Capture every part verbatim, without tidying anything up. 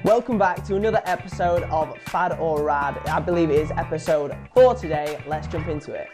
Welcome back to another episode of Fad or Rad. I believe it is episode four today. Let's jump into it.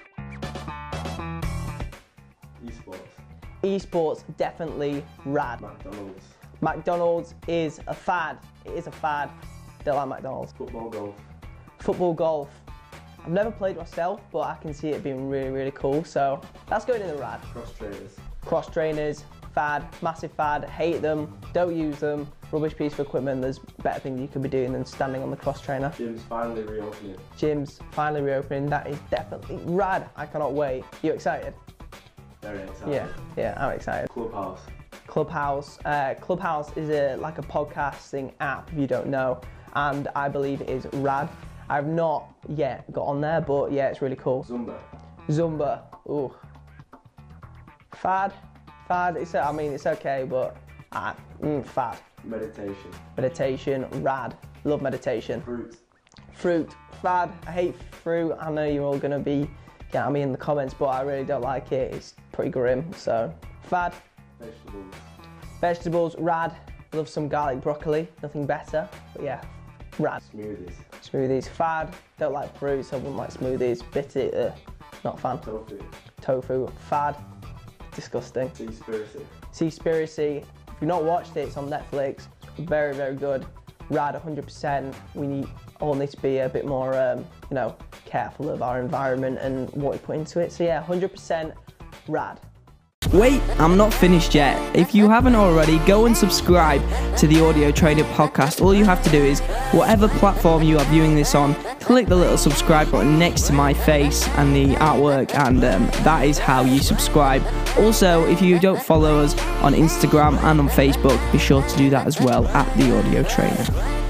Esports. Esports, definitely rad. McDonald's. McDonald's is a fad. It is a fad. Don't like McDonald's. Football, golf. Football, golf. I've never played myself, but I can see it being really, really cool. So that's going in the rad. Cross trainers. Cross trainers, fad, massive fad. Hate them. Don't use them. Rubbish piece of equipment. There's better things you could be doing than standing on the cross trainer. Gym's finally reopening. Gyms finally reopening. That is definitely rad. I cannot wait. You excited? Very excited. Yeah, yeah, I'm excited. Clubhouse. Clubhouse. Uh, Clubhouse is a like a podcasting app, if you don't know, and I believe it is rad. I've not yet got on there, but yeah, it's really cool. Zumba. Zumba. Ooh. Fad. Fad. It's. I mean, it's okay, but uh, mm, fad. Meditation. Meditation. Rad. Love meditation. Fruit. Fruit. Fad. I hate fruit. I know you're all gonna be getting at me in the comments, but I really don't like it. It's pretty grim. So fad. Vegetables. Vegetables, rad. Love some garlic broccoli, nothing better. But yeah, rad. Smoothies. Smoothies, fad. Don't like fruits, I wouldn't like smoothies. Bit uh, not a fan. Tofu. Tofu, fad. Disgusting. Seaspiracy. Seaspiracy. If you've not watched it, it's on Netflix. Very, very good. Rad, one hundred percent. We need, all need to be a bit more, um, you know, careful of our environment and what we put into it. So yeah, one hundred percent rad. Wait, I'm not finished yet. If you haven't already, go and subscribe to the Audio Trainer podcast. All you have to do is, whatever platform you are viewing this on, click the little subscribe button next to my face and the artwork, and um, that is how you subscribe. Also, if you don't follow us on Instagram and on Facebook, be sure to do that as well, at the Audio Trainer.